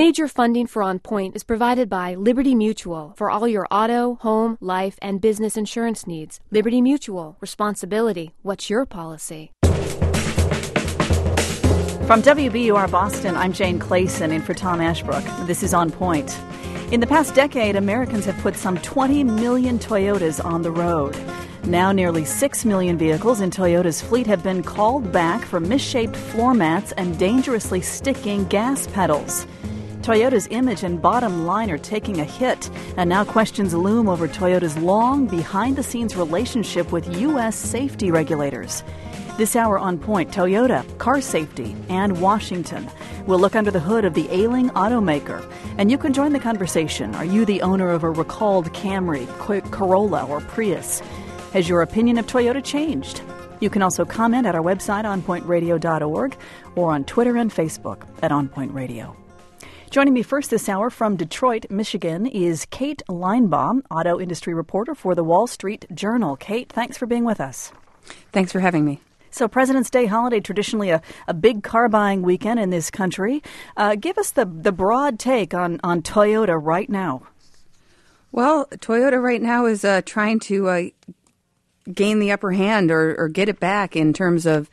Major funding for On Point is provided by Liberty Mutual for all your auto, home, life, and business insurance needs. Liberty Mutual. Responsibility. What's your policy? From WBUR Boston, I'm Jane Clayson in for Tom Ashbrook. This is On Point. In the past decade, Americans have put some 20 million Toyotas on the road. Now nearly 6 million vehicles in Toyota's fleet have been called back for misshaped floor mats and dangerously sticking gas pedals. Toyota's image and bottom line are taking a hit, and now questions loom over Toyota's long, behind-the-scenes relationship with U.S. safety regulators. This hour On Point, Toyota, car safety, and Washington. We'll look under the hood of the ailing automaker. And you can join the conversation. Are you the owner of a recalled Camry, Corolla, or Prius? Has your opinion of Toyota changed? You can also comment at our website, onpointradio.org, or on Twitter and Facebook at On Point Radio. Joining me first this hour from Detroit, Michigan, is Kate Linebaugh, auto industry reporter for the Wall Street Journal. Kate, thanks for being with us. Thanks for having me. So President's Day holiday, traditionally a big car buying weekend in this country. Give us the broad take on Toyota right now. Well, Toyota right now is trying to gain the upper hand or get it back in terms of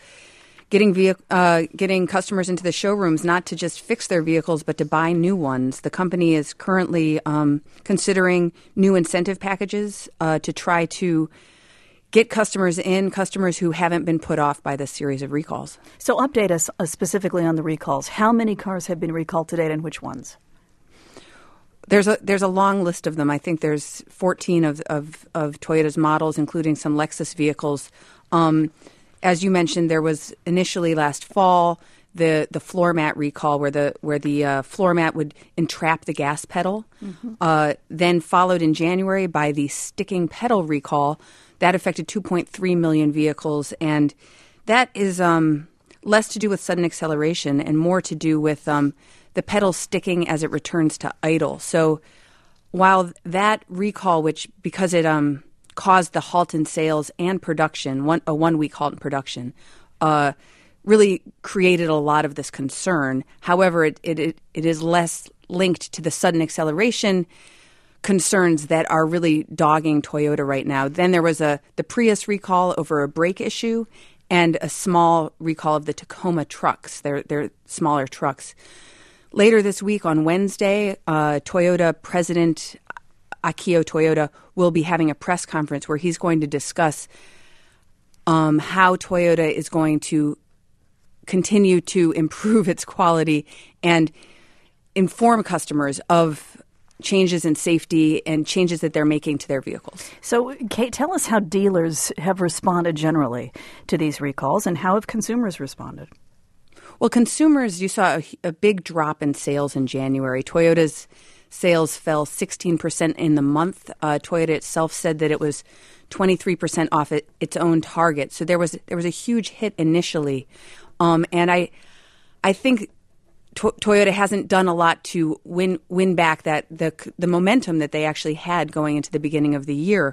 getting customers into the showrooms, not to just fix their vehicles, but to buy new ones. The company is currently considering new incentive packages to try to get customers who haven't been put off by this series of recalls. So update us specifically on the recalls. How many cars have been recalled to date and which ones? There's a long list of them. I think there's 14 of Toyota's models, including some Lexus vehicles. As you mentioned, there was initially last fall the floor mat recall where the floor mat would entrap the gas pedal. Mm-hmm. Then followed in January by the sticking pedal recall. That affected 2.3 million vehicles, and that is less to do with sudden acceleration and more to do with the pedal sticking as it returns to idle. So while that recall, because it caused the halt in sales and production, a 1 week halt in production, really created a lot of this concern. However, it is less linked to the sudden acceleration concerns that are really dogging Toyota right now. Then there was the Prius recall over a brake issue and a small recall of the Tacoma trucks. They're smaller trucks. Later this week on Wednesday, Toyota President Akio Toyoda will be having a press conference where he's going to discuss how Toyota is going to continue to improve its quality and inform customers of changes in safety and changes that they're making to their vehicles. So, Kate, tell us how dealers have responded generally to these recalls and how have consumers responded? Well, consumers, you saw a big drop in sales in January. Toyota's sales fell 16% in the month. Toyota itself said that it was 23% off its own target. So there was a huge hit initially. And I think Toyota hasn't done a lot to win back that the momentum that they actually had going into the beginning of the year.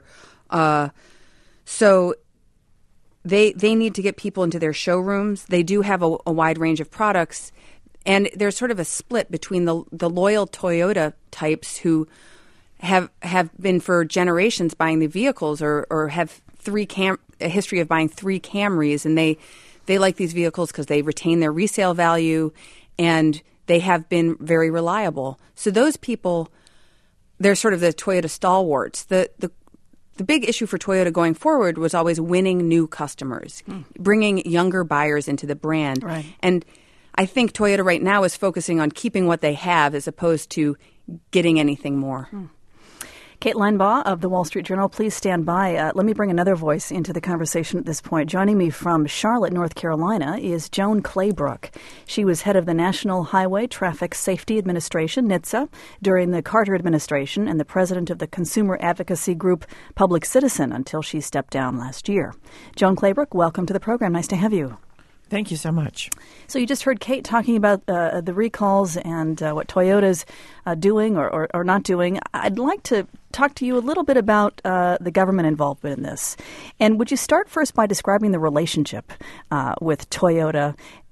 So they need to get people into their showrooms. They do have a wide range of products. And there's sort of a split between the loyal Toyota types who have been for generations buying the vehicles or have a history of buying 3 Camrys, and they like these vehicles because they retain their resale value and they have been very reliable. So those people, they're sort of the Toyota stalwarts. The big issue for Toyota going forward was always winning new customers, bringing younger buyers into the brand. Right. And I think Toyota right now is focusing on keeping what they have as opposed to getting anything more. Kate Linebaugh of the Wall Street Journal, please stand by. Let me bring another voice into the conversation at this point. Joining me from Charlotte, North Carolina, is Joan Claybrook. She was head of the National Highway Traffic Safety Administration, NHTSA, during the Carter administration and the president of the consumer advocacy group Public Citizen until she stepped down last year. Joan Claybrook, welcome to the program. Nice to have you. Thank you so much. So you just heard Kate talking about the recalls and what Toyota's doing or not doing. I'd like to talk to you a little bit about the government involvement in this. And would you start first by describing the relationship with Toyota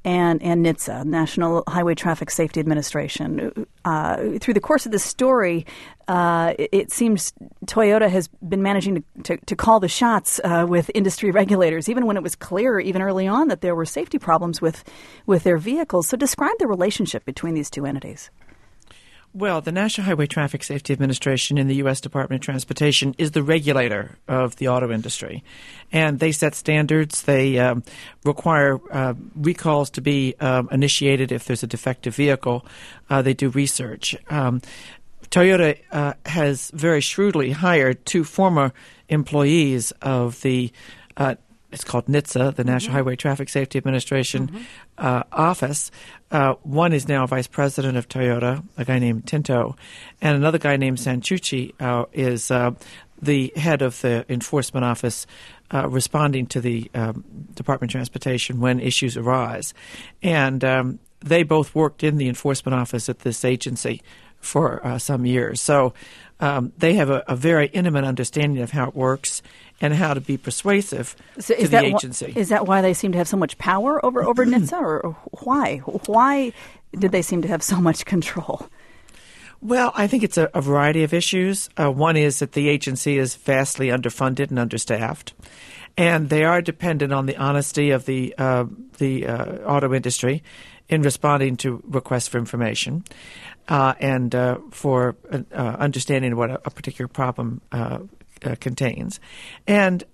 and NHTSA, National Highway Traffic Safety Administration. Through the course of this story, it seems Toyota has been managing to call the shots with industry regulators, even when it was clear, even early on, that there were safety problems with their vehicles. So describe the relationship between these two entities. Well, the National Highway Traffic Safety Administration in the U.S. Department of Transportation is the regulator of the auto industry. And they set standards. They require recalls to be initiated if there's a defective vehicle. They do research. Toyota has very shrewdly hired two former employees of the it's called NHTSA, the National Highway Traffic Safety Administration office. One is now vice president of Toyota, a guy named Tinto, and another guy named Santucci is the head of the enforcement office responding to the Department of Transportation when issues arise. And they both worked in the enforcement office at this agency for some years. So they have a very intimate understanding of how it works and how to be persuasive to the agency. Is that why they seem to have so much power over NHTSA, or why? Why did they seem to have so much control? Well, I think it's a variety of issues. One is that the agency is vastly underfunded and understaffed, and they are dependent on the honesty of the auto industry in responding to requests for information and for understanding what a particular problem contains. And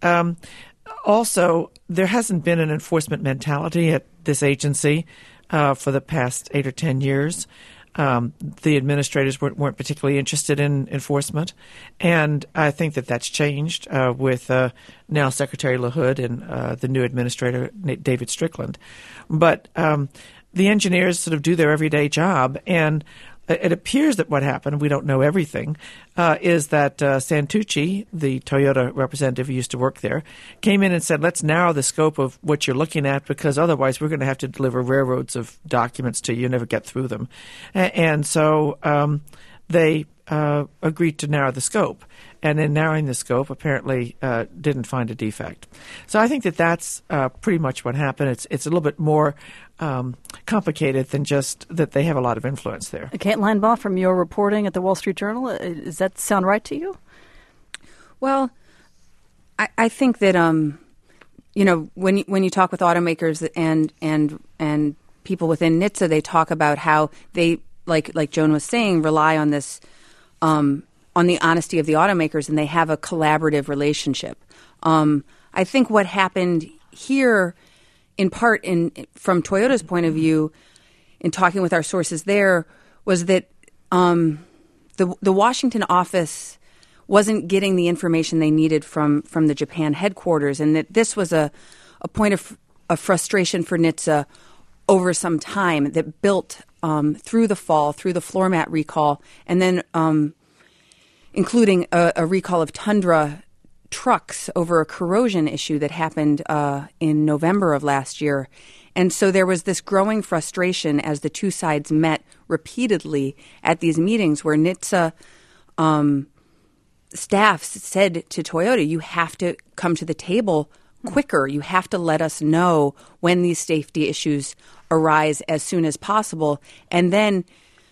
also, there hasn't been an enforcement mentality at this agency for the past 8 or 10 years. The administrators weren't particularly interested in enforcement, and I think that's changed with now Secretary LaHood and the new administrator, David Strickland. But the engineers sort of do their everyday job, and it appears that what happened, we don't know everything, is that Santucci, the Toyota representative who used to work there, came in and said, let's narrow the scope of what you're looking at because otherwise we're going to have to deliver railroads of documents to you and never get through them. And so they agreed to narrow the scope. And in narrowing the scope, apparently didn't find a defect. So I think that's pretty much what happened. It's a little bit more complicated than just that they have a lot of influence there. Kate Linebaugh, from your reporting at the Wall Street Journal, does that sound right to you? Well, I think that when you talk with automakers and people within NHTSA, they talk about how they, like Joan was saying, rely on this on the honesty of the automakers, and they have a collaborative relationship. I think what happened here, in part, from Toyota's point of view, in talking with our sources there, was that the Washington office wasn't getting the information they needed from the Japan headquarters, and that this was a point of frustration for NHTSA over some time that built through the fall, through the floor mat recall, and then including a recall of Tundra trucks over a corrosion issue that happened in November of last year. And so there was this growing frustration as the two sides met repeatedly at these meetings where NHTSA staff said to Toyota, you have to come to the table quicker. You have to let us know when these safety issues arise as soon as possible. And then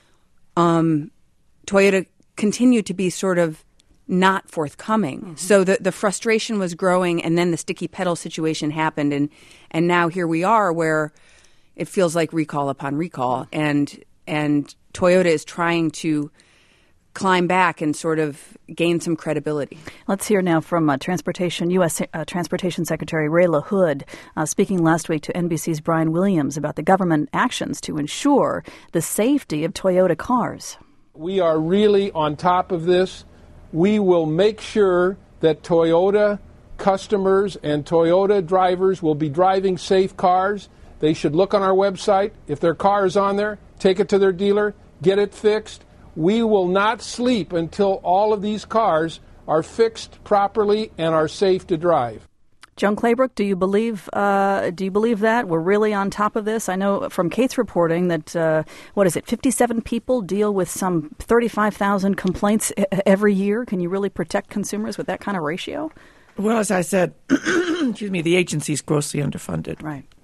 Toyota continued to be sort of not forthcoming. Mm-hmm. So the frustration was growing, and then the sticky pedal situation happened, and now here we are where it feels like recall upon recall, and Toyota is trying to climb back and sort of gain some credibility. Let's hear now from U.S. Transportation Secretary Ray LaHood, speaking last week to NBC's Brian Williams about the government actions to ensure the safety of Toyota cars. We are really on top of this. We will make sure that Toyota customers and Toyota drivers will be driving safe cars. They should look on our website. If their car is on there, take it to their dealer, get it fixed. We will not sleep until all of these cars are fixed properly and are safe to drive. Joan Claybrook, do you believe that we're really on top of this? I know from Kate's reporting that 57 people deal with some 35,000 complaints every year. Can you really protect consumers with that kind of ratio? Well, as I said, the agency is grossly underfunded. Right.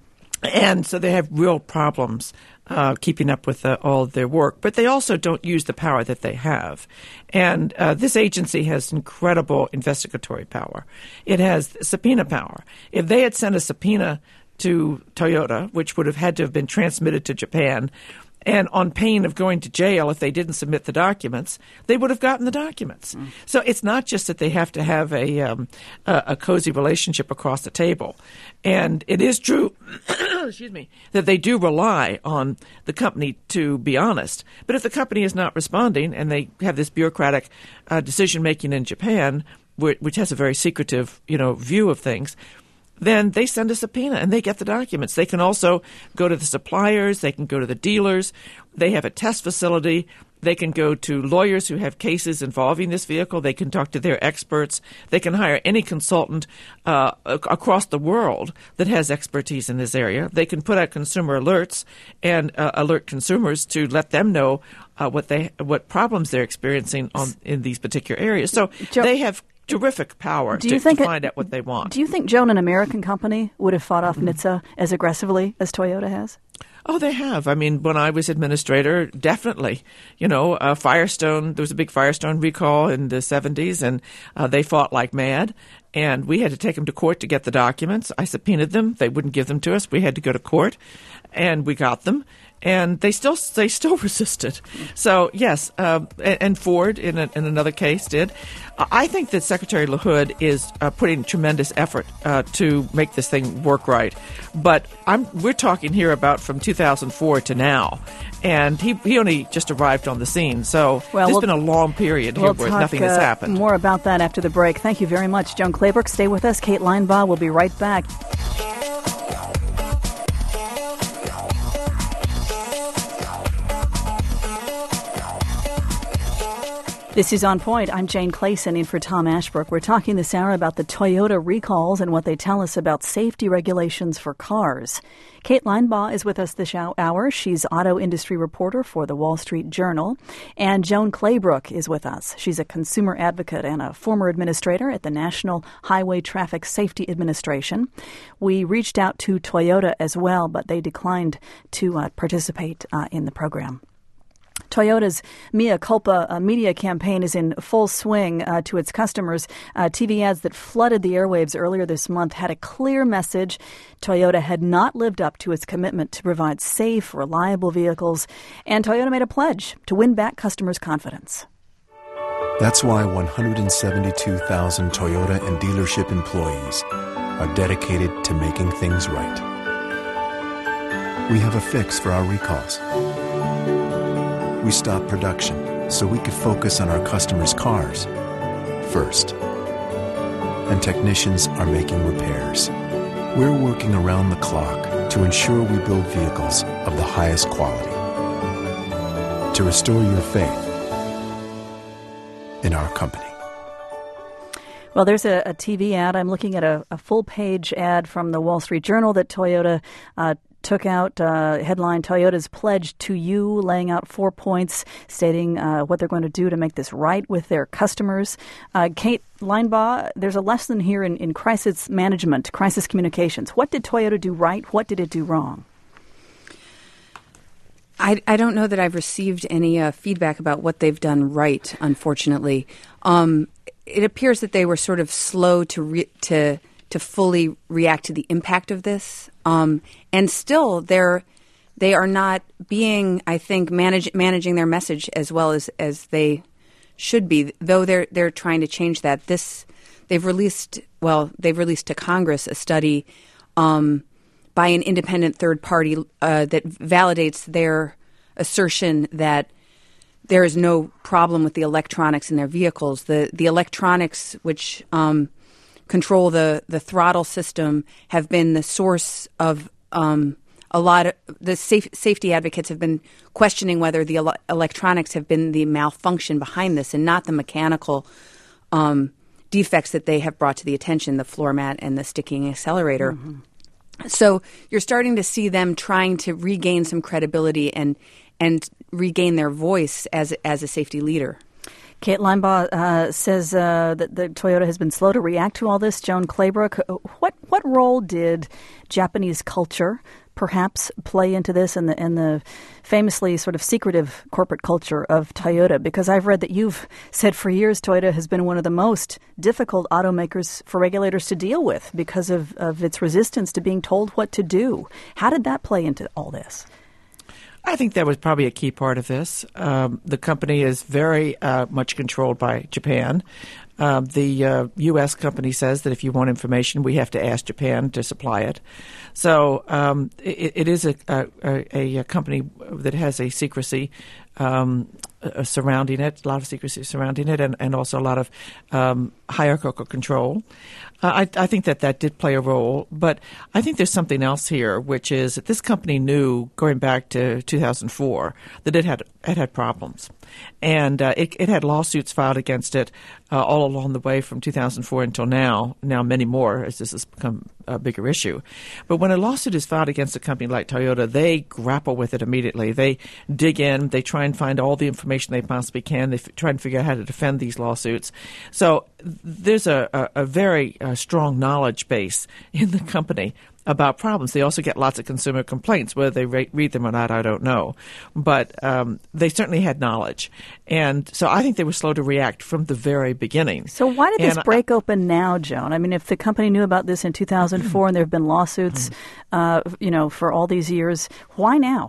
And so they have real problems keeping up with all of their work. But they also don't use the power that they have. And this agency has incredible investigatory power. It has subpoena power. If they had sent a subpoena to Toyota, which would have had to have been transmitted to Japan, and on pain of going to jail if they didn't submit the documents, they would have gotten the documents. So it's not just that they have to have a cozy relationship across the table. And it is true, excuse me, that they do rely on the company to be honest. But if the company is not responding and they have this bureaucratic decision-making in Japan, which has a very secretive, view of things, then they send a subpoena and they get the documents. They can also go to the suppliers. They can go to the dealers. They have a test facility. They can go to lawyers who have cases involving this vehicle. They can talk to their experts. They can hire any consultant across the world that has expertise in this area. They can put out consumer alerts and alert consumers to let them know what problems they're experiencing in these particular areas. So they have terrific power to find out what they want. Do you think, Joan, an American company would have fought off NHTSA as aggressively as Toyota has? Oh, they have. I mean, when I was administrator, definitely. Firestone, there was a big Firestone recall in the 70s, and they fought like mad. And we had to take them to court to get the documents. I subpoenaed them. They wouldn't give them to us. We had to go to court, and we got them. And they still resisted. So yes, and Ford in another case did. I think that Secretary LaHood is putting tremendous effort to make this thing work right. But we're talking here about from 2004 to now, and he only just arrived on the scene. So there's been a long period here where nothing has happened. More about that after the break. Thank you very much, Joan Claybrook. Stay with us. Kate Linebaugh will be right back. This is On Point. I'm Jane Clayson in for Tom Ashbrook. We're talking this hour about the Toyota recalls and what they tell us about safety regulations for cars. Kate Linebaugh is with us this hour. She's auto industry reporter for the Wall Street Journal. And Joan Claybrook is with us. She's a consumer advocate and a former administrator at the National Highway Traffic Safety Administration. We reached out to Toyota as well, but they declined to participate in the program. Toyota's Mea Culpa media campaign is in full swing to its customers. TV ads that flooded the airwaves earlier this month had a clear message. Toyota had not lived up to its commitment to provide safe, reliable vehicles, and Toyota made a pledge to win back customers' confidence. That's why 172,000 Toyota and dealership employees are dedicated to making things right. We have a fix for our recalls. We stopped production so we could focus on our customers' cars first. And technicians are making repairs. We're working around the clock to ensure we build vehicles of the highest quality. To restore your faith in our company. Well, there's a TV ad. I'm looking at a full-page ad from the Wall Street Journal that Toyota took out, headline, Toyota's pledge to you, laying out 4 points, stating what they're going to do to make this right with their customers. Kate Linebaugh, there's a lesson here in crisis management, crisis communications. What did Toyota do right? What did it do wrong? I don't know that I've received any feedback about what they've done right, unfortunately. It appears that they were sort of slow to fully react to the impact of this. And still, they are not being, I think, managing their message as well as they should be. Though they're trying to change that. They've released to Congress a study by an independent third party that validates their assertion that there is no problem with the electronics in their vehicles. The electronics which control the throttle system have been the source of a lot of the safety advocates have been questioning whether the electronics have been the malfunction behind this and not the mechanical defects that they have brought to the attention, the floor mat and the sticking accelerator. Mm-hmm. So you're starting to see them trying to regain some credibility and regain their voice as a safety leader. Kate Linebaugh says that the Toyota has been slow to react to all this. Joan Claybrook, what role did Japanese culture perhaps play into this and the famously sort of secretive corporate culture of Toyota? Because I've read that you've said for years Toyota has been one of the most difficult automakers for regulators to deal with because of its resistance to being told what to do. How did that play into all this? I think that was probably a key part of this. The company is very much controlled by Japan. The U.S. company says that if you want information, we have to ask Japan to supply it. So it is a company that has a secrecy surrounding it, a lot of secrecy surrounding it, and also a lot of hierarchical control. I think that did play a role, but I think there's something else here, which is that this company knew, going back to 2004, that it had problems. And it had lawsuits filed against it all along the way from 2004 until now many more, as this has become a bigger issue. But when a lawsuit is filed against a company like Toyota, they grapple with it immediately. They dig in, they try and find all the information they possibly can, they try and figure out how to defend these lawsuits. So there's a very strong knowledge base in the company about problems. They also get lots of consumer complaints. Whether they read them or not, I don't know. But they certainly had knowledge. And so I think they were slow to react from the very beginning. So why did this break open now, Joan? I mean, if the company knew about this in 2004 and there have been lawsuits, for all these years, why now?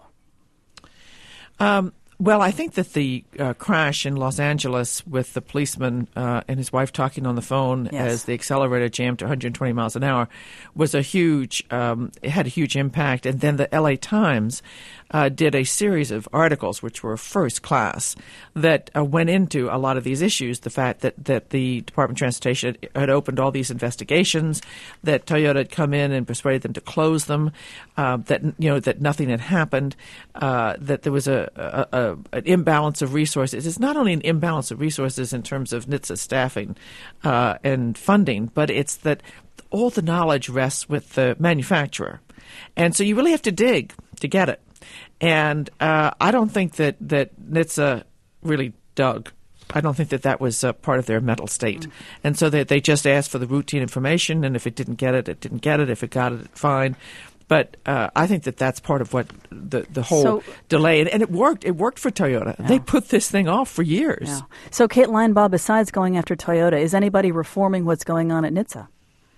Well, I think that the crash in Los Angeles with the policeman and his wife talking on the phone as the accelerator jammed to 120 miles an hour was it had a huge impact. And then the LA Times did a series of articles, which were first class, that went into a lot of these issues. The fact that the Department of Transportation had opened all these investigations, that Toyota had come in and persuaded them to close them, that nothing had happened, that there was an imbalance of resources. It's not only an imbalance of resources in terms of NHTSA staffing and funding, but it's that all the knowledge rests with the manufacturer. And so you really have to dig to get it. And I don't think that NHTSA really dug. I don't think that was part of their mental state. And so they just asked for the routine information, and if it didn't get it, it didn't get it. If it got it, fine. But I think that's part of what the whole delay. And it worked. It worked for Toyota. Yeah. They put this thing off for years. Yeah. So, Kate Linebaugh, besides going after Toyota, is anybody reforming what's going on at NHTSA?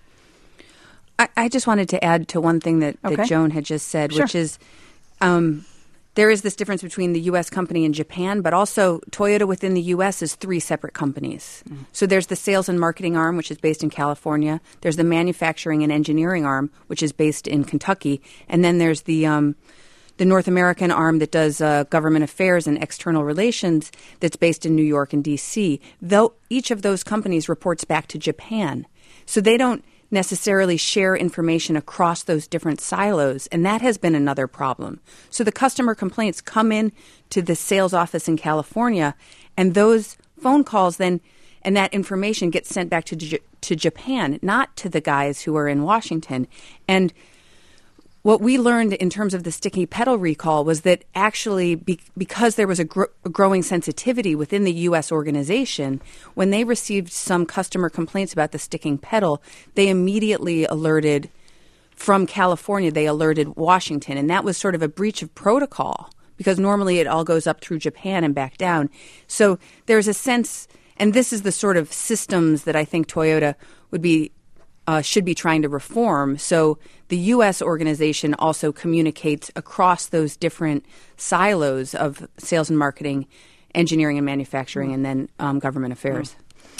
I just wanted to add to one thing that Joan had just said, which is there is this difference between the U.S. company and Japan, but also Toyota within the U.S. is 3 separate companies. So there's the sales and marketing arm, which is based in California. There's the manufacturing and engineering arm, which is based in Kentucky. And then there's the North American arm that does government affairs and external relations that's based in New York and D.C., though each of those companies reports back to Japan. So they don't necessarily share information across those different silos, and that has been another problem. So the customer complaints come in to the sales office in California, and those phone calls then and that information gets sent back to Japan, not to the guys who are in Washington. And what we learned in terms of the sticky pedal recall was that actually because there was a growing sensitivity within the U.S. organization, when they received some customer complaints about the sticking pedal, they immediately alerted from California, they alerted Washington. And that was sort of a breach of protocol because normally it all goes up through Japan and back down. So there's a sense, and this is the sort of systems that I think Toyota should be trying to reform. So the U.S. organization also communicates across those different silos of sales and marketing, engineering and manufacturing, and then government affairs.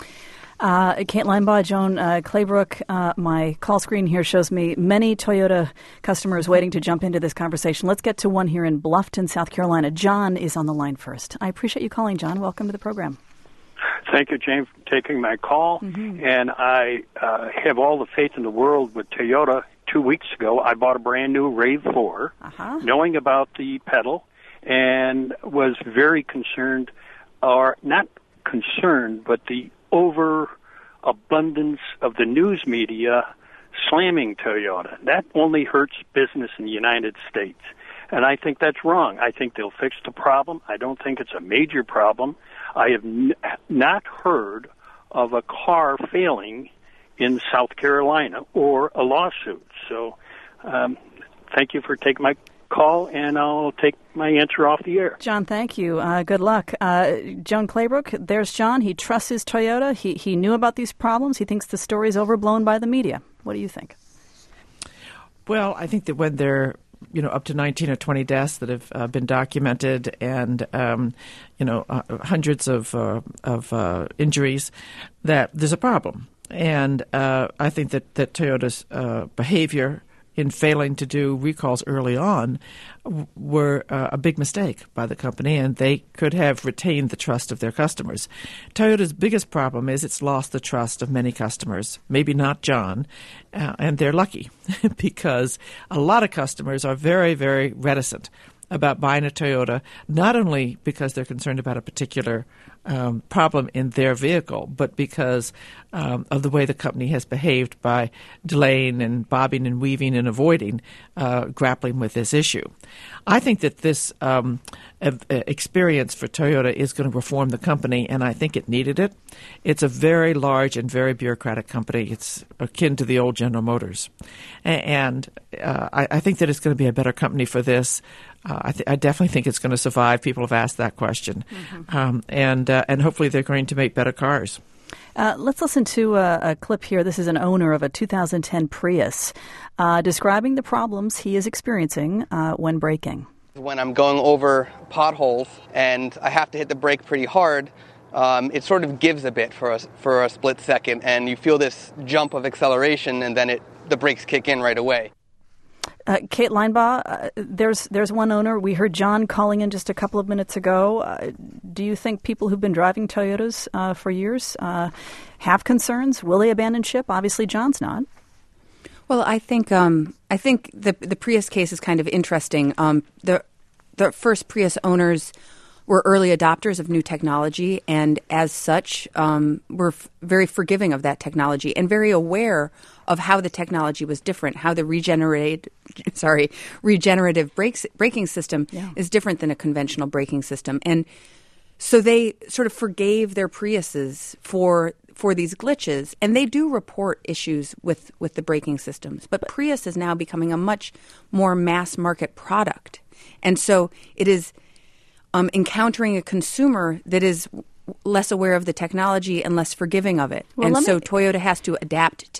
Kate Linebaugh, Joan Claybrook, my call screen here shows me many Toyota customers waiting to jump into this conversation. Let's get to one here in Bluffton, South Carolina. John is on the line first. I appreciate you calling, John. Welcome to the program. Thank you, Jane, for taking my call. Mm-hmm. And I have all the faith in the world with Toyota. 2 weeks ago, I bought a brand new RAV4, knowing about the pedal, and was very concerned, or not concerned, but the overabundance of the news media slamming Toyota. That only hurts business in the United States. And I think that's wrong. I think they'll fix the problem. I don't think it's a major problem. I have not heard of a car failing in South Carolina or a lawsuit. So thank you for taking my call, and I'll take my answer off the air. John, thank you. Good luck. Joan Claybrook, there's John. He trusts his Toyota. He knew about these problems. He thinks the story's overblown by the media. What do you think? Well, I think that when there are up to 19 or 20 deaths that have been documented, and hundreds of injuries, that there's a problem. And I think that Toyota's behavior in failing to do recalls early on were a big mistake by the company, and they could have retained the trust of their customers. Toyota's biggest problem is it's lost the trust of many customers, maybe not John, and they're lucky because a lot of customers are very, very reticent about buying a Toyota, not only because they're concerned about a particular problem in their vehicle, but because of the way the company has behaved by delaying and bobbing and weaving and avoiding grappling with this issue. I think that this experience for Toyota is going to reform the company, and I think it needed it. It's a very large and very bureaucratic company. It's akin to the old General Motors. And I think that it's going to be a better company for this. I definitely think it's going to survive. People have asked that question. Mm-hmm. And hopefully they're going to make better cars. Let's listen to a clip here. This is an owner of a 2010 Prius describing the problems he is experiencing when braking. When I'm going over potholes and I have to hit the brake pretty hard, it sort of gives a bit for a split second, and you feel this jump of acceleration, and then the brakes kick in right away. Kate Linebaugh, there's one owner. We heard John calling in just a couple of minutes ago. Do you think people who've been driving Toyotas for years have concerns? Will they abandon ship? Obviously, John's not. Well, I think the Prius case is kind of interesting. The first Prius owners were early adopters of new technology, and as such, were very forgiving of that technology and very aware of how the technology was different, how the regenerative braking system is different than a conventional braking system. And so they sort of forgave their Priuses for these glitches, and they do report issues with the braking systems. But Prius is now becoming a much more mass market product. And so it is encountering a consumer that is less aware of the technology and less forgiving of it. Well, and so Toyota has to adapt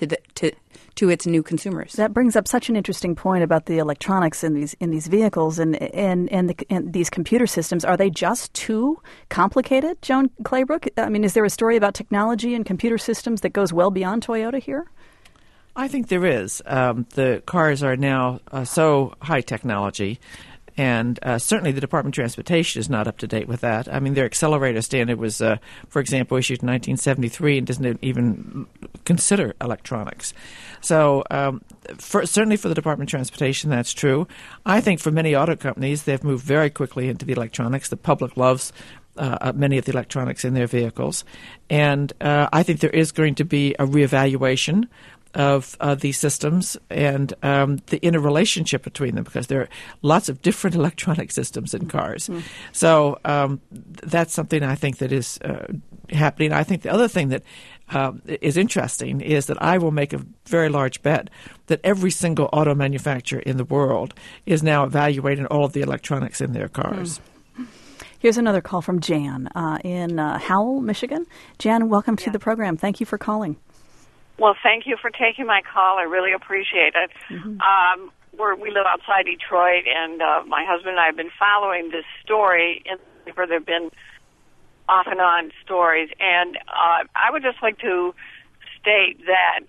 to its new consumers. That brings up such an interesting point about the electronics in these vehicles and these computer systems. Are they just too complicated, Joan Claybrook? I mean, is there a story about technology and computer systems that goes well beyond Toyota here? I think there is. The cars are now so high technology. And certainly the Department of Transportation is not up to date with that. I mean, their accelerator standard was, for example, issued in 1973 and doesn't even consider electronics. So certainly for the Department of Transportation, that's true. I think for many auto companies, they've moved very quickly into the electronics. The public loves many of the electronics in their vehicles. And I think there is going to be a reevaluation of these systems and the interrelationship between them, because there are lots of different electronic systems in cars. Mm. So that's something I think that is happening. I think the other thing that is interesting is that I will make a very large bet that every single auto manufacturer in the world is now evaluating all of the electronics in their cars. Mm. Here's another call from Jan in Howell, Michigan. Jan, welcome to the program. Thank you for calling. Well, thank you for taking my call. I really appreciate it. Mm-hmm. We live outside Detroit, and my husband and I have been following this story. There have been off and on stories, and I would just like to state that,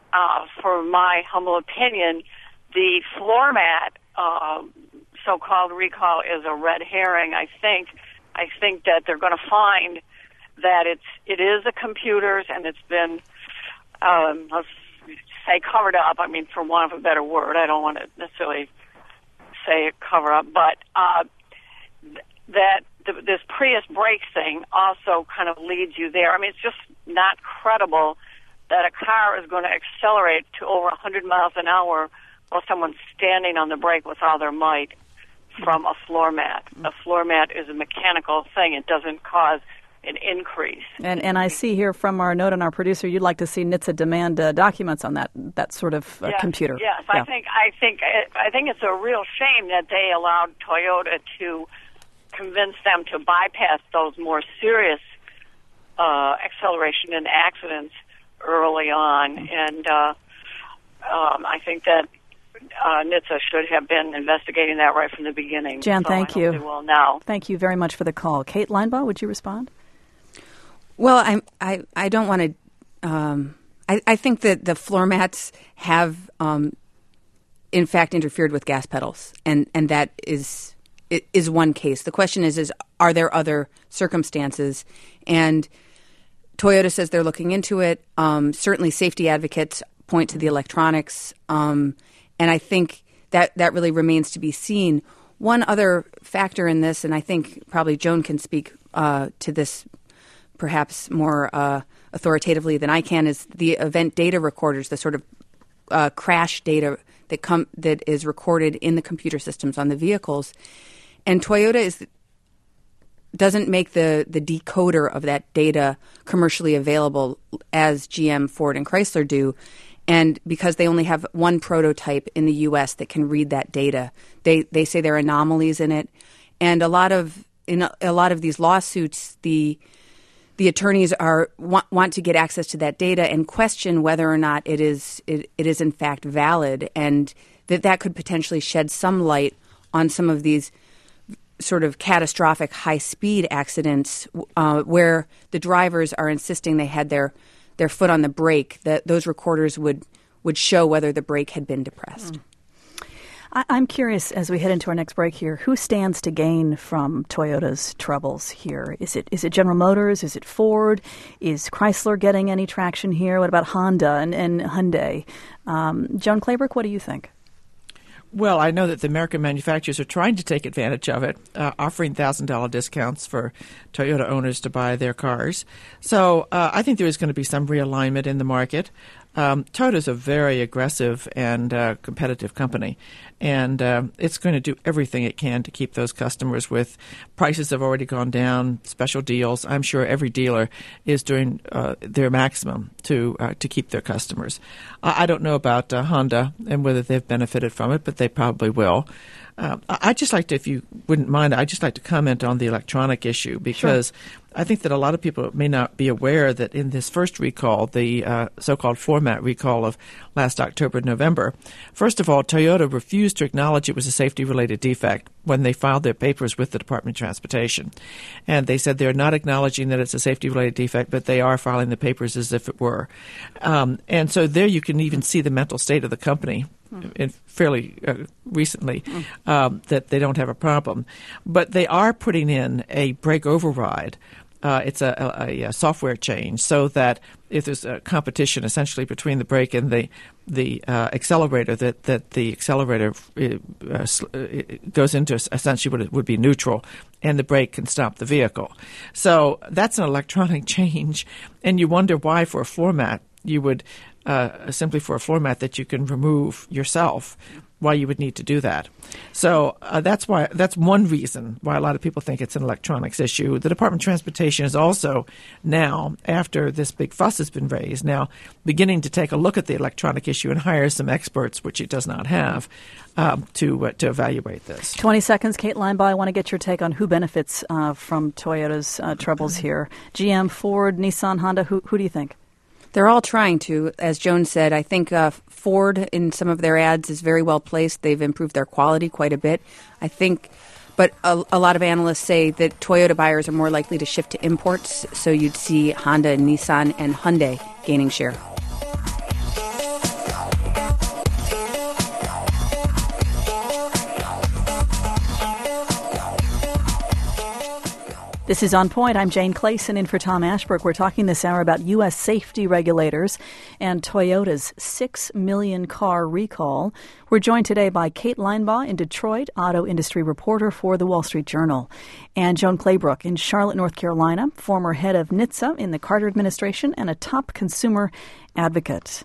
for my humble opinion, the floor mat so-called recall is a red herring. I think that they're going to find that it is the computers, and it's been let's say covered up. I mean, for want of a better word, I don't want to necessarily say cover up, but that this Prius brake thing also kind of leads you there. I mean, it's just not credible that a car is going to accelerate to over 100 miles an hour while someone's standing on the brake with all their might from a floor mat. A floor mat is a mechanical thing. It doesn't cause an increase. And I see here from our note on our producer, you'd like to see NHTSA demand documents on that sort of computer. Yes, yeah. I think it's a real shame that they allowed Toyota to convince them to bypass those more serious acceleration and accidents early on, and I think that NHTSA should have been investigating that right from the beginning. Jan, thank you. They will now. Thank you very much for the call. Kate Linebaugh, would you respond? Well, I don't want to. I think that the floor mats have, in fact, interfered with gas pedals, and that is one case. The question is are there other circumstances? And Toyota says they're looking into it. Certainly, safety advocates point to the electronics, and I think that really remains to be seen. One other factor in this, and I think probably Joan can speak to this perhaps more authoritatively than I can, is the event data recorders, the sort of crash data that is recorded in the computer systems on the vehicles. And Toyota doesn't make the decoder of that data commercially available as GM, Ford, and Chrysler do. And because they only have one prototype in the U.S. that can read that data, they say there are anomalies in it. And in a lot of these lawsuits, the attorneys want to get access to that data and question whether or not it is in fact valid, and that could potentially shed some light on some of these sort of catastrophic high-speed accidents where the drivers are insisting they had their foot on the brake. That those recorders would show whether the brake had been depressed. I'm curious, as we head into our next break here, who stands to gain from Toyota's troubles here? Is it General Motors? Is it Ford? Is Chrysler getting any traction here? What about Honda and Hyundai? Joan Claybrook, what do you think? Well, I know that the American manufacturers are trying to take advantage of it, offering $1,000 discounts for Toyota owners to buy their cars. So I think there is going to be some realignment in the market. Toyota is a very aggressive and competitive company, and it's going to do everything it can to keep those customers. With prices have already gone down, special deals. I'm sure every dealer is doing their maximum to keep their customers. I don't know about Honda and whether they've benefited from it, but they probably will. I'd just like to, if you wouldn't mind, I'd just like to comment on the electronic issue, because sure. I think that a lot of people may not be aware that in this first recall, the so-called format recall of last October and November, first of all, Toyota refused to acknowledge it was a safety-related defect when they filed their papers with the Department of Transportation. And they said they're not acknowledging that it's a safety-related defect, but they are filing the papers as if it were. And so there you can even see the mental state of the company fairly recently, that they don't have a problem. But they are putting in a brake override. It's a software change so that if there's a competition essentially between the brake and the accelerator, that the accelerator goes into essentially what it would be neutral, and the brake can stop the vehicle. So that's an electronic change, and you wonder why for a floor mat you would simply for a floor mat that you can remove yourself, why you would need to do that. So that's one reason why a lot of people think it's an electronics issue. The Department of Transportation is also now, after this big fuss has been raised, now beginning to take a look at the electronic issue and hire some experts, which it does not have, to evaluate this. 20 seconds, Kate Linebaugh. I want to get your take on who benefits from Toyota's troubles here. GM, Ford, Nissan, Honda, who do you think? They're all trying to. As Joan said, I think Ford in some of their ads is very well placed. They've improved their quality quite a bit, I think. But a lot of analysts say that Toyota buyers are more likely to shift to imports, so you'd see Honda and Nissan and Hyundai gaining share. This is On Point. I'm Jane Clayson in for Tom Ashbrook. We're talking this hour about U.S. safety regulators and Toyota's 6 million car recall. We're joined today by Kate Linebaugh in Detroit, auto industry reporter for The Wall Street Journal, and Joan Claybrook in Charlotte, North Carolina, former head of NHTSA in the Carter administration and a top consumer advocate.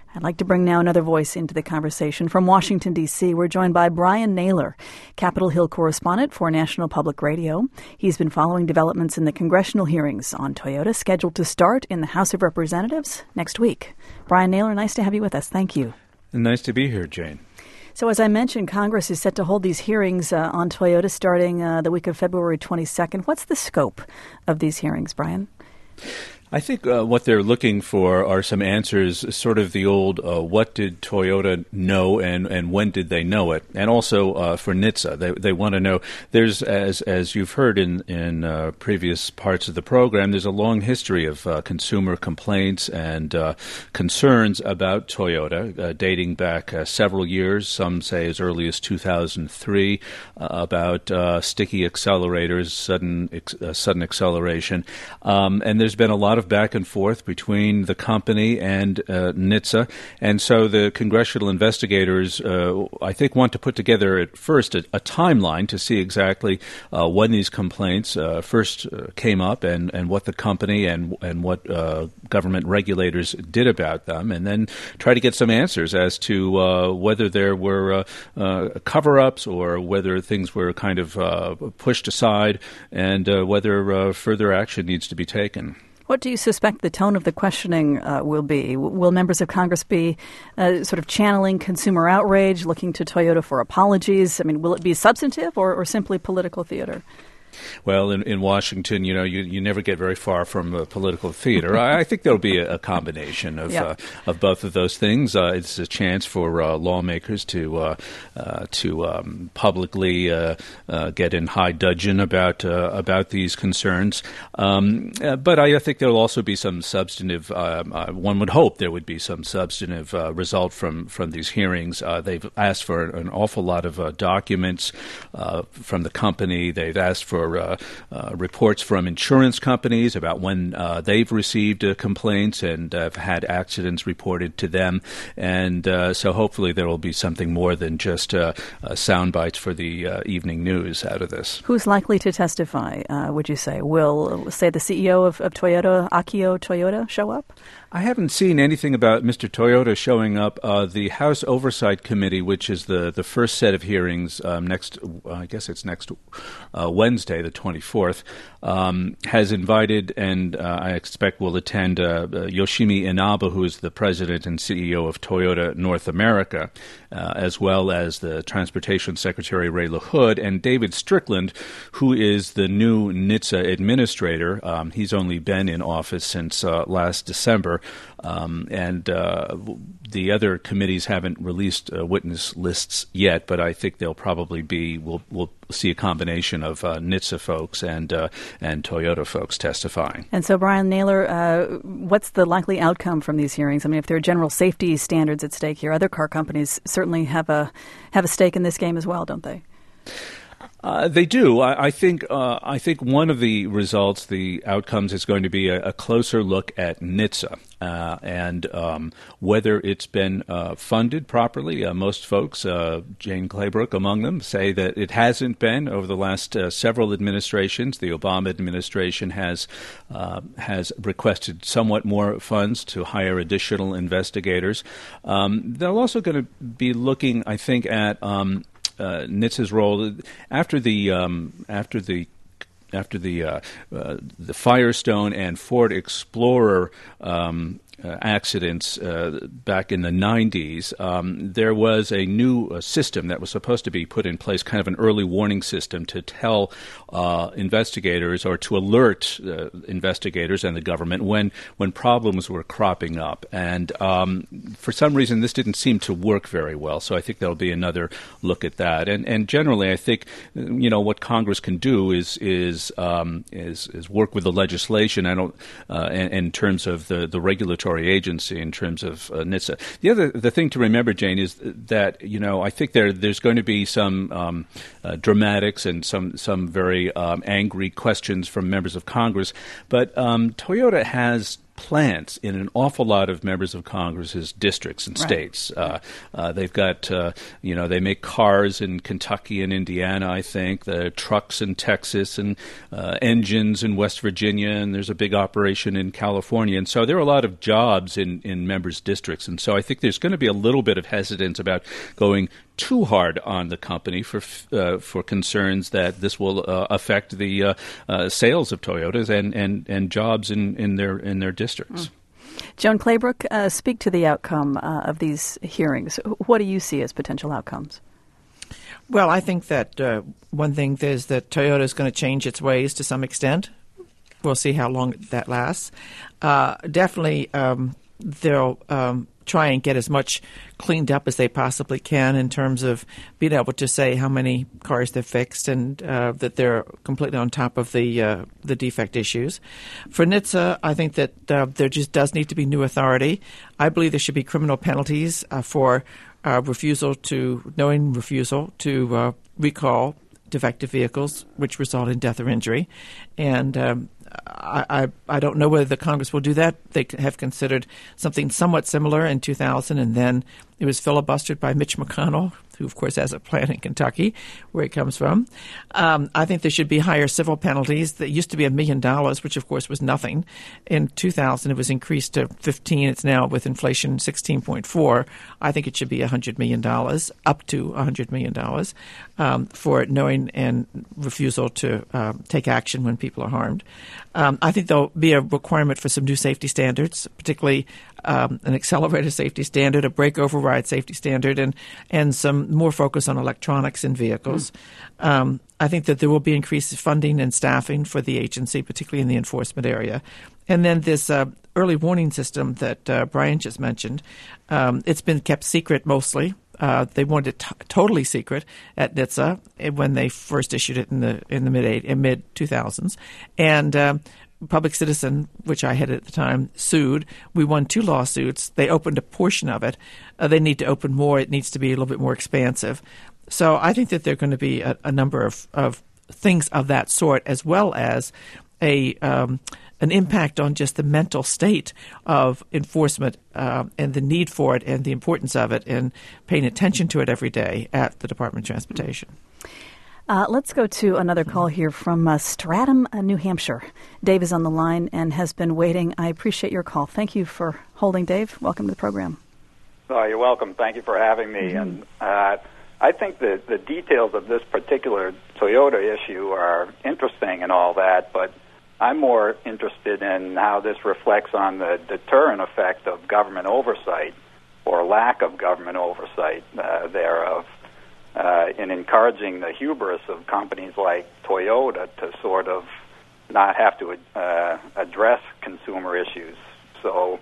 I'd like to bring now another voice into the conversation. From Washington, D.C., we're joined by Brian Naylor, Capitol Hill correspondent for National Public Radio. He's been following developments in the congressional hearings on Toyota, scheduled to start in the House of Representatives next week. Brian Naylor, nice to have you with us. Thank you. Nice to be here, Jane. So as I mentioned, Congress is set to hold these hearings on Toyota starting the week of February 22nd. What's the scope of these hearings, Brian? I think what they're looking for are some answers, sort of the old what did Toyota know and when did they know it? And also for NHTSA, they want to know, there's, as you've heard in previous parts of the program, there's a long history of consumer complaints and concerns about Toyota dating back several years, some say as early as 2003, about sticky accelerators, sudden acceleration. And there's been a lot of back and forth between the company and NHTSA. And so the congressional investigators, I think, want to put together at first a timeline to see exactly when these complaints first came up and what the company and what government regulators did about them, and then try to get some answers as to whether there were cover-ups or whether things were kind of pushed aside and whether further action needs to be taken. What do you suspect the tone of the questioning will be? Will members of Congress be sort of channeling consumer outrage, looking to Toyota for apologies? I mean, will it be substantive or simply political theater? Well, in Washington, you never get very far from political theater. I think there'll be a combination of both of those things. It's a chance for lawmakers to publicly get in high dudgeon about these concerns. But I think there'll also be some substantive. One would hope there would be some substantive result from these hearings. They've asked for an awful lot of documents from the company. They've asked for reports from insurance companies about when they've received complaints and have had accidents reported to them. And so hopefully there will be something more than just sound bites for the evening news out of this. Who's likely to testify, would you say? Will, say, the CEO of Toyota, Akio Toyoda, show up? I haven't seen anything about Mr. Toyoda showing up. The House Oversight Committee, which is the first set of hearings next Wednesday, the 24th, has invited and I expect will attend Yoshimi Inaba, who is the president and CEO of Toyota North America, as well as the Transportation Secretary Ray LaHood, and David Strickland, who is the new NHTSA administrator. He's only been in office since last December. And the other committees haven't released witness lists yet, but I think they'll probably be. We'll see a combination of NHTSA folks and Toyota folks testifying. And so, Brian Naylor, what's the likely outcome from these hearings? I mean, if there are general safety standards at stake here, other car companies certainly have a stake in this game as well, don't they? They do. I think one of the results, the outcomes, is going to be a closer look at NHTSA and whether it's been funded properly. Most folks, Jane Claybrook among them, say that it hasn't been over the last several administrations. The Obama administration has requested somewhat more funds to hire additional investigators. They're also going to be looking, I think, at NHTSA's role after the Firestone and Ford Explorer accidents back in the 90s, there was a new system that was supposed to be put in place, kind of an early warning system to tell investigators or to alert investigators and the government when problems were cropping up. And for some reason, this didn't seem to work very well. So I think there'll be another look at that. And generally, I think what Congress can do is work with the legislation. In terms of the regulatory agency, in terms of NHTSA. The thing to remember, Jane, is that I think there's going to be some dramatics and some very angry questions from members of Congress, but Toyota has plants in an awful lot of members of Congress's districts and states. They've got, they make cars in Kentucky and Indiana, I think, the trucks in Texas, and engines in West Virginia, and there's a big operation in California. And so there are a lot of jobs in members' districts. And so I think there's going to be a little bit of hesitance about going too hard on the company for concerns that this will affect the sales of Toyotas and jobs in their districts. Joan Claybrook, speak to the outcome of these hearings. What do you see as potential outcomes? Well, I think that one thing is that Toyota is going to change its ways to some extent. We'll see how long that lasts. Definitely, they'll try and get as much cleaned up as they possibly can in terms of being able to say how many cars they've fixed and that they're completely on top of the defect issues. For NHTSA, I think that there just does need to be new authority. I believe there should be criminal penalties for knowing refusal to recall defective vehicles which result in death or injury. And I don't know whether the Congress will do that. They have considered something somewhat similar in 2000, and then it was filibustered by Mitch McConnell, who, of course, has a plant in Kentucky, where he comes from. I think there should be higher civil penalties. That used to be $1 million, which, of course, was nothing. In 2000, it was increased to 15. It's now, with inflation, 16.4. I think it should be $100 million, up to $100 million, for knowing and refusal to take action when people are harmed. I think there'll be a requirement for some new safety standards, particularly an accelerator safety standard, a brake override safety standard, and some more focus on electronics in vehicles. I think that there will be increased funding and staffing for the agency, particularly in the enforcement area. And then this early warning system that Brian just mentioned, it's been kept secret mostly. They wanted it totally secret at NHTSA when they first issued it in the mid 2000s, and Public Citizen, which I had at the time, sued. We won 2 lawsuits. They opened a portion of it. They need to open more. It needs to be a little bit more expansive. So I think that there are going to be a number of things of that sort, as well as an impact on just the mental state of enforcement and the need for it and the importance of it and paying attention to it every day at the Department of Transportation. Let's go to another call here from Stratham, New Hampshire. Dave is on the line and has been waiting. I appreciate your call. Thank you for holding, Dave. Welcome to the program. Oh, you're welcome. Thank you for having me. And I think that the details of this particular Toyota issue are interesting and all that, but I'm more interested in how this reflects on the deterrent effect of government oversight or lack of government oversight thereof. In encouraging the hubris of companies like Toyota to sort of not have to address consumer issues so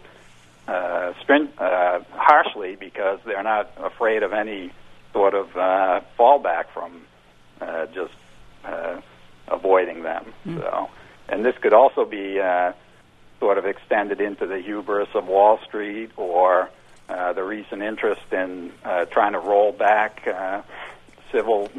harshly because they're not afraid of any sort of fallback from just avoiding them. So, and this could also be sort of extended into the hubris of Wall Street or the recent interest in trying to roll back civil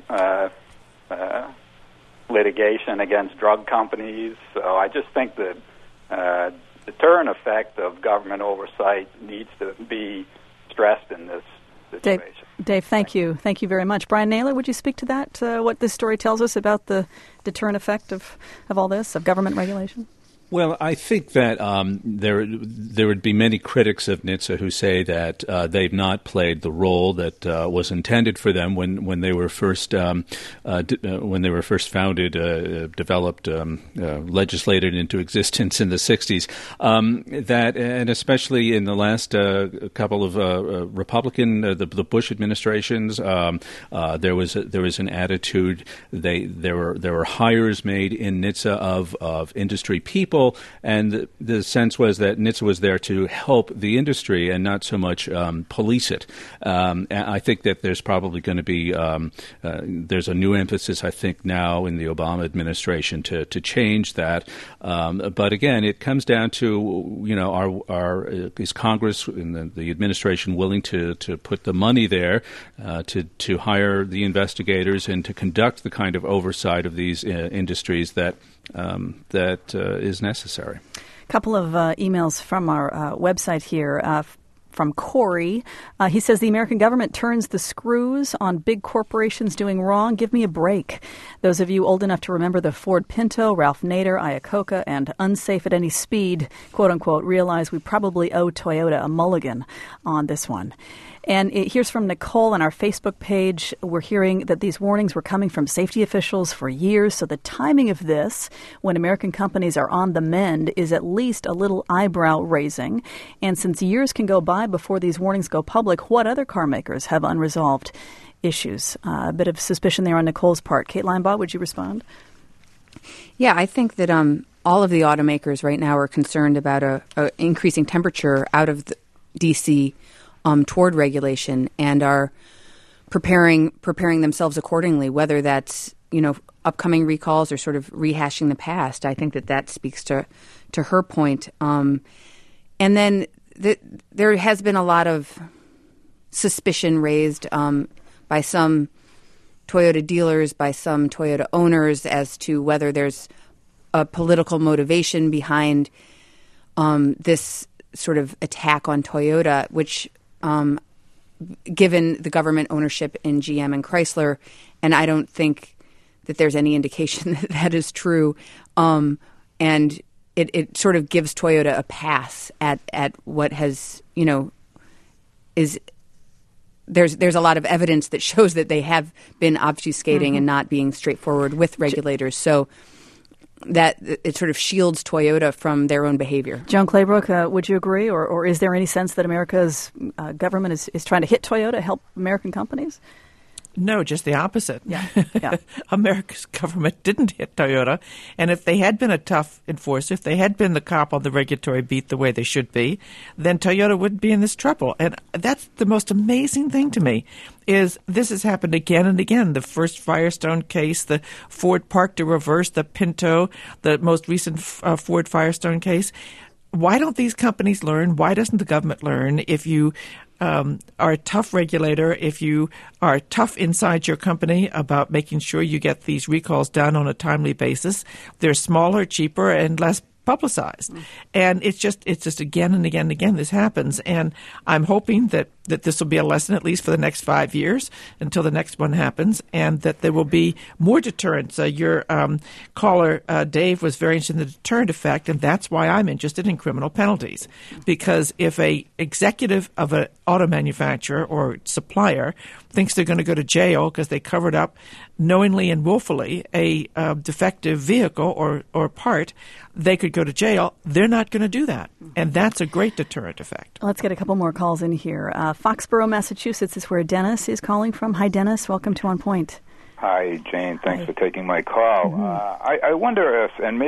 litigation against drug companies. So I just think that deterrent effect of government oversight needs to be stressed in this situation. Dave, thank you. Thank you very much. Brian Naylor, would you speak to that, what this story tells us about the deterrent effect of all this, of government regulation? Well, I think that there would be many critics of NHTSA who say that they've not played the role that was intended for them when they were first founded, developed, legislated into existence in the 60s. That, and especially in the last couple of Republican, the Bush administrations, there was an attitude. There were hires made in NHTSA of industry people. And the sense was that NHTSA was there to help the industry and not so much police it. I think that there's probably going to be there's a new emphasis, I think, now in the Obama administration to change that. But again, it comes down to, is Congress and the administration willing to put the money there to hire the investigators and to conduct the kind of oversight of these industries that is necessary. couple of emails from our website here. From Corey. He says the American government turns the screws on big corporations doing wrong. Give me a break. Those of you old enough to remember the Ford Pinto, Ralph Nader, Iacocca, and unsafe at any speed, quote unquote, realize we probably owe Toyota a mulligan on this one. And here's from Nicole on our Facebook page. We're hearing that these warnings were coming from safety officials for years. So the timing of this, when American companies are on the mend, is at least a little eyebrow raising. And since years can go by before these warnings go public, what other car makers have unresolved issues? A bit of suspicion there on Nicole's part. Kate Linebaugh, would you respond? Yeah, I think that all of the automakers right now are concerned about a increasing temperature out of the D.C. Toward regulation, and are preparing themselves accordingly, whether that's, upcoming recalls or sort of rehashing the past. I think that speaks to her point. And then there has been a lot of suspicion raised by some Toyota dealers, by some Toyota owners, as to whether there's a political motivation behind this sort of attack on Toyota, which given the government ownership in GM and Chrysler, and I don't think that there's any indication that is true. And it sort of gives Toyota a pass at what has, is there's a lot of evidence that shows that they have been obfuscating and not being straightforward with regulators. So that it sort of shields Toyota from their own behavior. Joan Claybrook, would you agree? Or is there any sense that America's government is trying to hit Toyota, help American companies? No, just the opposite. Yeah. America's government didn't hit Toyota. And if they had been a tough enforcer, if they had been the cop on the regulatory beat the way they should be, then Toyota wouldn't be in this trouble. And that's the most amazing thing to me, is this has happened again and again. The first Firestone case, the Ford Park to reverse, the Pinto, the most recent Ford Firestone case. Why don't these companies learn? Why doesn't the government learn? If you are a tough regulator, if you are tough inside your company about making sure you get these recalls done on a timely basis, they're smaller, cheaper, and less publicized. And it's just again and again and again this happens. And I'm hoping that this will be a lesson at least for the next 5 years until the next one happens, and that there will be more deterrence. Your caller, Dave, was very interested in the deterrent effect, and that's why I'm interested in criminal penalties. Because if a executive of an auto manufacturer or supplier thinks they're going to go to jail because they covered up knowingly and willfully a defective vehicle or part, they could go to jail. They're not going to do that. And that's a great deterrent effect. Let's get a couple more calls in here. Foxborough, Massachusetts is where Dennis is calling from. Hi, Dennis. Welcome to On Point. Hi, Jane. Thanks for taking my call. I wonder if, and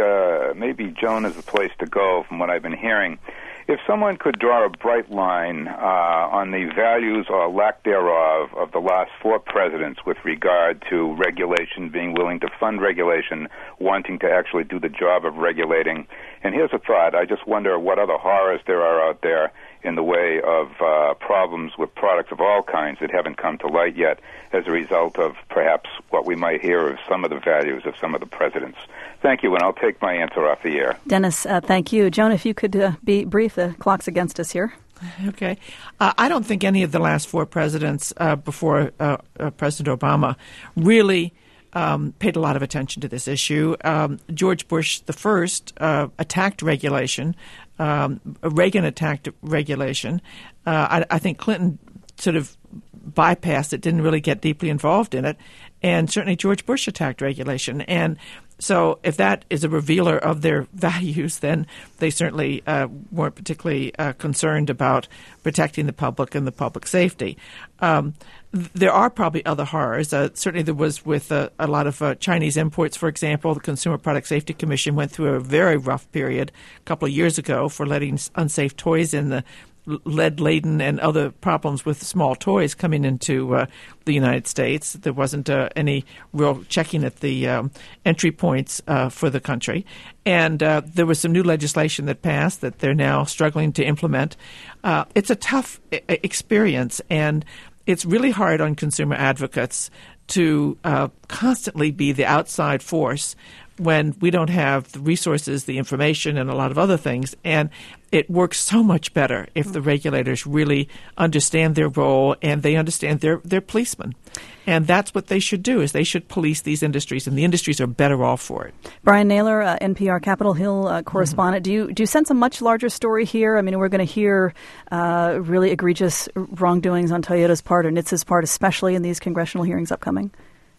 maybe Joan is the place to go from what I've been hearing, if someone could draw a bright line on the values or lack thereof of the last 4 presidents with regard to regulation, being willing to fund regulation, wanting to actually do the job of regulating. And here's a thought. I just wonder what other horrors there are out there in the way of problems with products of all kinds that haven't come to light yet as a result of perhaps what we might hear of some of the values of some of the presidents. Thank you, and I'll take my answer off the air. Dennis, thank you. Joan, if you could be brief, the clock's against us here. Okay. I don't think any of the last 4 presidents before President Obama really paid a lot of attention to this issue. George Bush the first attacked regulation. Reagan attacked regulation. I think Clinton sort of bypassed it, didn't really get deeply involved in it. And certainly George Bush attacked regulation. And so if that is a revealer of their values, then they certainly weren't particularly concerned about protecting the public and the public safety. There are probably other horrors. Certainly there was with a lot of Chinese imports, for example. The Consumer Product Safety Commission went through a very rough period a couple of years ago for letting unsafe toys in, the lead-laden and other problems with small toys coming into the United States. There wasn't any real checking at the entry points for the country. And there was some new legislation that passed that they're now struggling to implement. It's a tough experience, and it's really hard on consumer advocates to constantly be the outside force when we don't have the resources, the information, and a lot of other things. And it works so much better if the regulators really understand their role and they understand their policemen. And that's what they should do, is they should police these industries, and the industries are better off for it. Brian Naylor, NPR Capitol Hill correspondent. Do you sense a much larger story here? I mean, we're going to hear really egregious wrongdoings on Toyota's part or NHTSA's part, especially in these congressional hearings upcoming.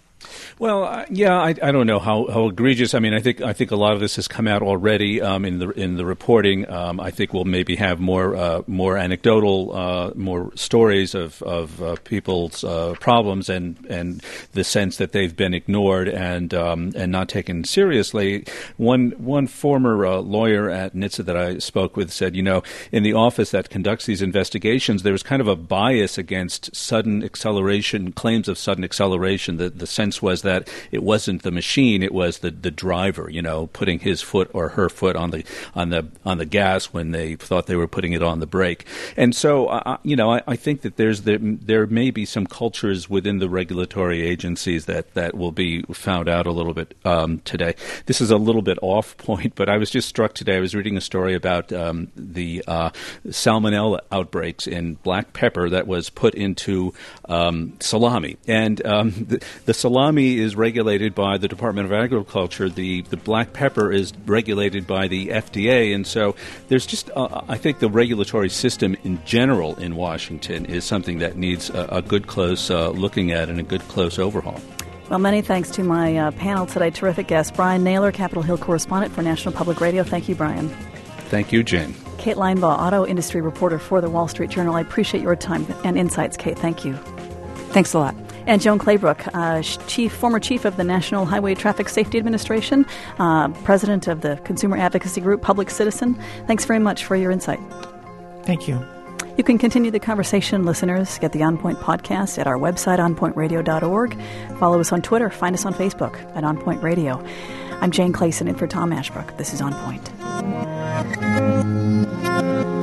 Well, I don't know how egregious. I mean, I think a lot of this has come out already in the reporting. I think we'll maybe have more anecdotal, more stories of people's problems and the sense that they've been ignored and not taken seriously. One former lawyer at NHTSA that I spoke with said, in the office that conducts these investigations, there's kind of a bias against sudden acceleration, claims of sudden acceleration. The sense was that it wasn't the machine, it was the driver, putting his foot or her foot on the gas when they thought they were putting it on the brake. And so, I think that there may be some cultures within the regulatory agencies that will be found out a little bit today. This is a little bit off point, but I was just struck today. I was reading a story about the salmonella outbreaks in black pepper that was put into salami. And the salami is regulated by the Department of Agriculture. The black pepper is regulated by the FDA. And so there's just, I think the regulatory system in general in Washington is something that needs a good close looking at and a good close overhaul. Well, many thanks to my panel today. Terrific guest, Brian Naylor, Capitol Hill correspondent for National Public Radio. Thank you, Brian. Thank you, Jane. Kate Linebaugh, auto industry reporter for the Wall Street Journal. I appreciate your time and insights, Kate. Thank you. Thanks a lot. And Joan Claybrook, former chief of the National Highway Traffic Safety Administration, president of the consumer advocacy group Public Citizen. Thanks very much for your insight. Thank you. You can continue the conversation, listeners. Get the On Point podcast at our website, onpointradio.org. Follow us on Twitter. Find us on Facebook at On Point Radio. I'm Jane Clayson in for Tom Ashbrook. This is On Point.